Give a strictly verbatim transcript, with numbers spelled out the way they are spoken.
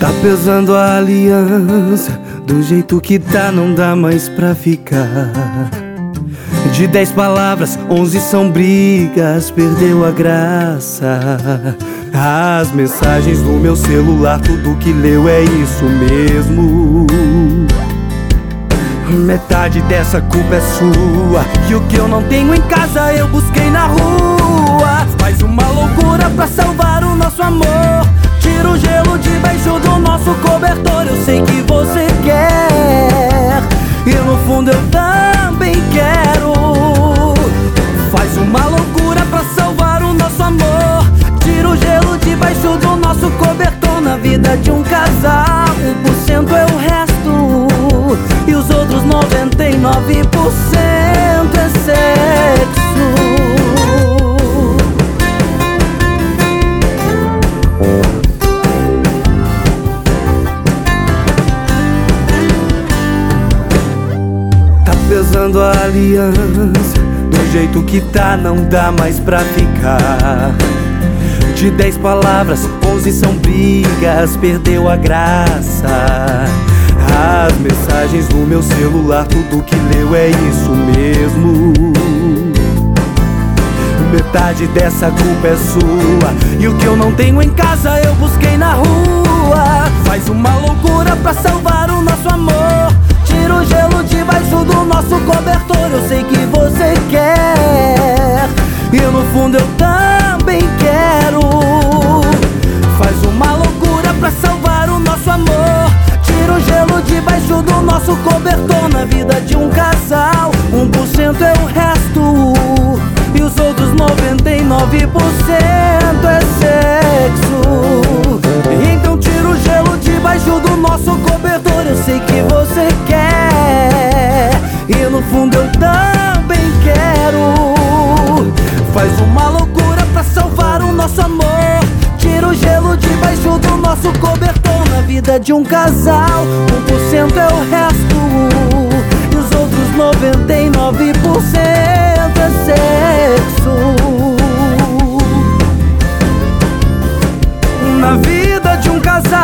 Tá pesando a aliança, do jeito que tá não dá mais pra ficar. De dez palavras, onze são brigas, perdeu a graça. As mensagens no meu celular, tudo que leu é isso mesmo. Metade dessa culpa é sua, e o que eu não tenho em casa eu busquei na rua. Faz uma loucura pra salvar o nosso amor, tira o gelo debaixo do nosso cobertor. Eu sei que você quer, e no fundo eu também quero. Faz uma loucura pra salvar o nosso amor, tira o gelo debaixo do nosso cobertor. Na vida de um casal, um por cento é o resto, e os outros noventa e nove por cento é sexo. Tá pesando a aliança, do jeito que tá não dá mais pra ficar. De dez palavras, onze são brigas, perdeu a graça. As mensagens no meu celular, tudo que leu é isso mesmo. Metade dessa culpa é sua, e o que eu não tenho em casa eu busquei na rua. Faz uma loucura pra salvar o nosso amor, tira o gelo debaixo do nosso cobertor. Eu sei que você quer, e no fundo eu também quero. Faz uma loucura pra salvar o nosso amor, tira o gelo debaixo do nosso cobertor. Na vida de um casal, um por cento é o resto, e os outros noventa e nove por cento é sexo. Então tira o gelo debaixo do nosso cobertor. Eu sei que você quer, e no fundo eu também quero. Faz uma loucura pra salvar o nosso amor, tira o gelo debaixo do nosso cobertor. Na vida de um casal, um por cento é o resto, e os outros noventa e nove por cento é sexo. Na vida de um casal,